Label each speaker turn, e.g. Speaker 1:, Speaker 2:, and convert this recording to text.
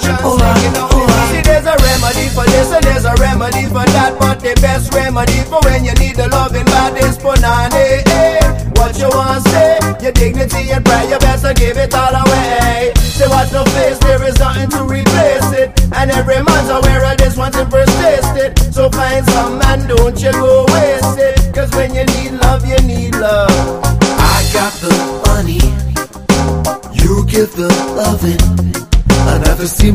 Speaker 1: See, there's a remedy for this and there's a remedy for that, but the best remedy for when you need the loving bad is punani. What you want to say? Your dignity and pride, you better give it all away. Say what's no face, there is nothing to replace it. And every man's aware of this, want to first taste it. So find some man, don't you go waste it. Cause when you need love, you need love.
Speaker 2: I got the money, you give the loving. I never see